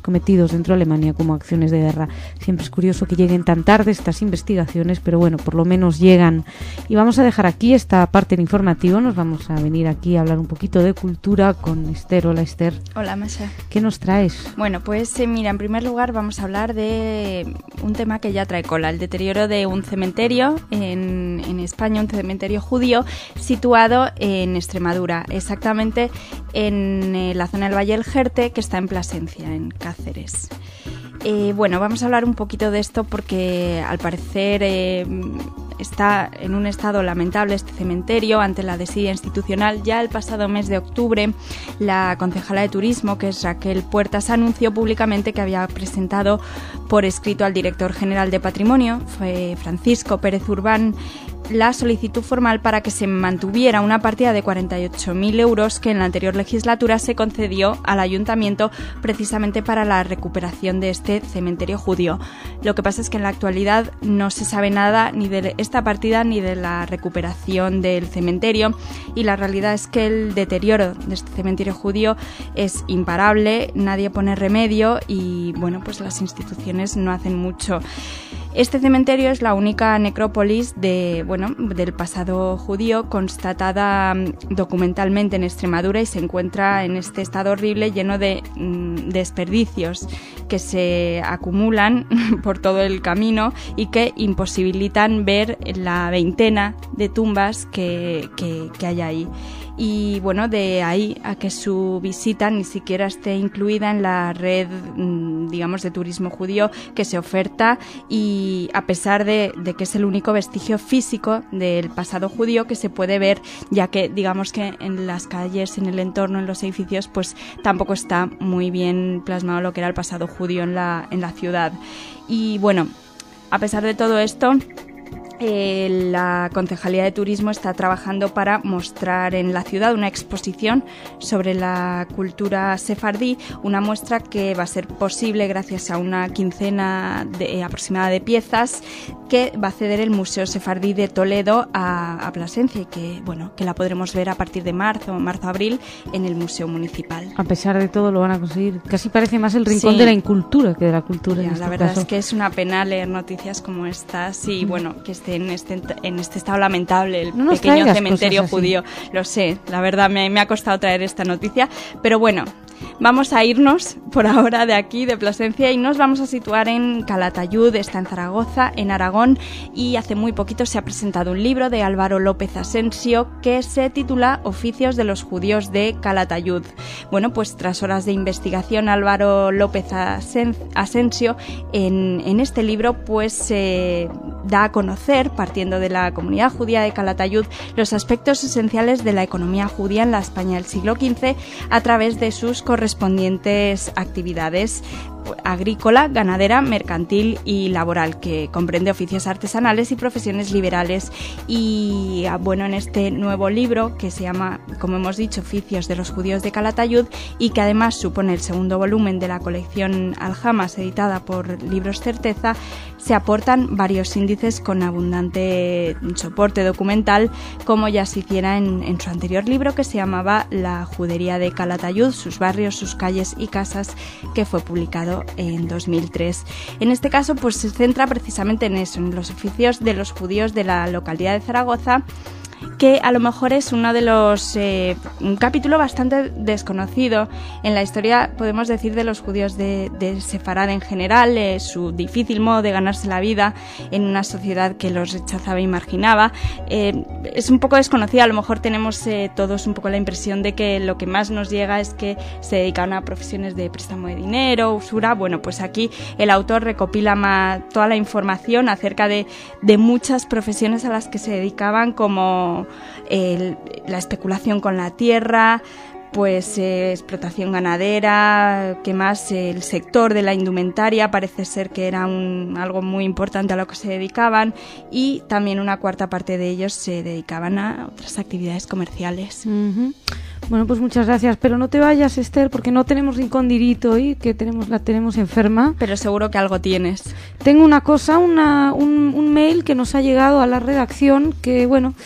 conocidos dentro de Alemania como acciones de guerra. Siempre es curioso que lleguen tan tarde estas investigaciones, pero bueno, por lo menos llegan. Y vamos a dejar aquí esta parte del informativo. Nos vamos a venir aquí a hablar un poquito de cultura con Esther. Hola, Esther. Hola, Masha. ¿Qué nos traes? Bueno, pues mira, en primer lugar vamos a hablar de un tema que ya trae cola, el deterioro de un cementerio en España, un cementerio judío situado en Extremadura, exactamente en la zona del Valle del Jerte, que está en Plasencia, en Cáceres. Bueno, vamos a hablar un poquito de esto porque al parecer está en un estado lamentable este cementerio ante la desidia institucional. Ya el pasado mes de octubre, la concejala de turismo, que es Raquel Puertas, anunció públicamente que había presentado por escrito al director general de Patrimonio, fue Francisco Pérez Urbán, la solicitud formal para que se mantuviera una partida de 48.000 euros que en la anterior legislatura se concedió al ayuntamiento precisamente para la recuperación de este cementerio judío. Lo que pasa es que en la actualidad no se sabe nada ni de esta partida ni de la recuperación del cementerio, y la realidad es que el deterioro de este cementerio judío es imparable, nadie pone remedio y bueno, pues las instituciones no hacen mucho. Este cementerio es la única necrópolis del pasado judío constatada documentalmente en Extremadura y se encuentra en este estado horrible, lleno de desperdicios que se acumulan por todo el camino y que imposibilitan ver la veintena de tumbas que hay ahí. Y bueno, de ahí a que su visita ni siquiera esté incluida en la red, digamos, de turismo judío que se oferta, y a pesar de que es el único vestigio físico del pasado judío que se puede ver, ya que digamos que en las calles, en el entorno, en los edificios, pues tampoco está muy bien plasmado lo que era el pasado judío en la ciudad. Y bueno, a pesar de todo esto, la Concejalía de Turismo está trabajando para mostrar en la ciudad una exposición sobre la cultura sefardí, una muestra que va a ser posible gracias a una quincena aproximada de piezas que va a ceder el Museo Sefardí de Toledo a Plasencia, y que la podremos ver a partir de marzo-abril en el Museo Municipal. A pesar de todo lo van a conseguir. Casi parece más el rincón de la incultura que de la cultura. Ya, en este la verdad caso. es que es una pena leer noticias como estas y bueno, que esté en este estado lamentable el pequeño cementerio judío. Lo sé, la verdad me ha costado traer esta noticia, pero bueno, vamos a irnos por ahora de aquí, de Plasencia, y nos vamos a situar en Calatayud. Está en Zaragoza, en Aragón, y hace muy poquito se ha presentado un libro de Álvaro López Asensio que se titula Oficios de los judíos de Calatayud. Bueno, pues tras horas de investigación, Álvaro López Asensio en este libro pues da a conocer, partiendo de la comunidad judía de Calatayud, los aspectos esenciales de la economía judía en la España del siglo XV a través de sus correspondientes actividades agrícola, ganadera, mercantil y laboral, que comprende oficios artesanales y profesiones liberales. Y bueno, en este nuevo libro, que se llama, como hemos dicho, Oficios de los judíos de Calatayud, y que además supone el segundo volumen de la colección Aljamas, editada por Libros Certeza, se aportan varios índices con abundante soporte documental, como ya se hiciera en su anterior libro, que se llamaba La judería de Calatayud, sus barrios, sus calles y casas, que fue publicado en 2003. En este caso, pues se centra precisamente en eso, en los oficios de los judíos de la localidad de Zaragoza, que a lo mejor es uno de los un capítulo bastante desconocido en la historia, podemos decir, de los judíos de Sefarad en general, su difícil modo de ganarse la vida en una sociedad que los rechazaba y marginaba. Es un poco desconocida, a lo mejor tenemos todos un poco la impresión de que lo que más nos llega es que se dedican a profesiones de préstamo de dinero, usura. Bueno, pues aquí el autor recopila toda la información acerca de muchas profesiones a las que se dedicaban, como la especulación con la tierra, pues explotación ganadera, ¿qué más? El sector de la indumentaria parece ser que era algo muy importante a lo que se dedicaban, y también una cuarta parte de ellos se dedicaban a otras actividades comerciales. Uh-huh. Bueno, pues muchas gracias, pero no te vayas, Esther, porque no tenemos rincón dirito hoy, que la tenemos enferma. Pero seguro que algo tienes. Tengo una cosa, un mail que nos ha llegado a la redacción, que bueno,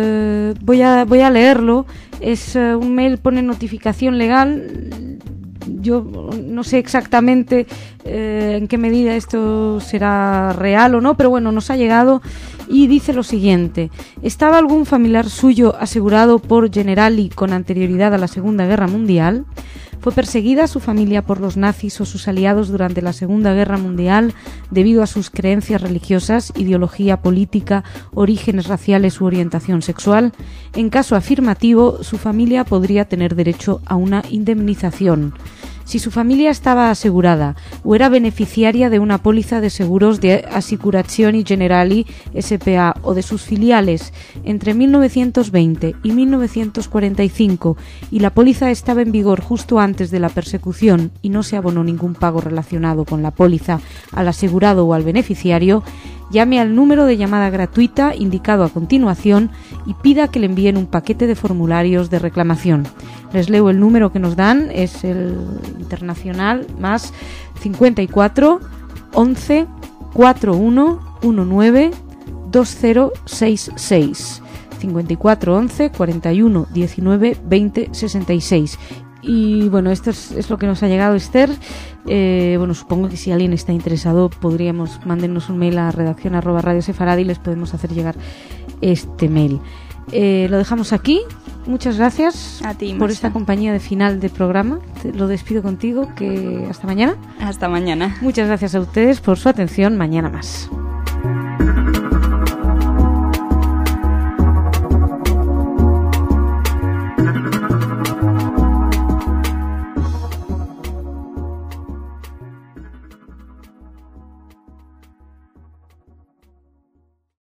voy a leerlo. Es un mail, pone notificación legal yo no sé exactamente en qué medida esto será real o no, pero bueno, nos ha llegado y dice lo siguiente: ¿estaba algún familiar suyo asegurado por Generali con anterioridad a la Segunda Guerra Mundial? ¿Fue perseguida su familia por los nazis o sus aliados durante la Segunda Guerra Mundial debido a sus creencias religiosas, ideología política, orígenes raciales u orientación sexual? En caso afirmativo, su familia podría tener derecho a una indemnización. Si su familia estaba asegurada o era beneficiaria de una póliza de seguros de Assicurazioni Generali S.p.A. o de sus filiales entre 1920 y 1945 y la póliza estaba en vigor justo antes de la persecución y no se abonó ningún pago relacionado con la póliza al asegurado o al beneficiario, llame al número de llamada gratuita indicado a continuación y pida que le envíen un paquete de formularios de reclamación. Les leo el número que nos dan, es el internacional, más 54 11 41 19 2066. 54 11 41 19 20 66. Y bueno, esto es lo que nos ha llegado, Esther. Bueno, supongo que si alguien está interesado podríamos mandarnos un mail a redacción@radiosefarad y les podemos hacer llegar este mail. Lo dejamos aquí. Muchas gracias a ti, por esta compañía de final de programa. Lo despido contigo, que hasta mañana. Hasta mañana. Muchas gracias a ustedes por su atención. Mañana más.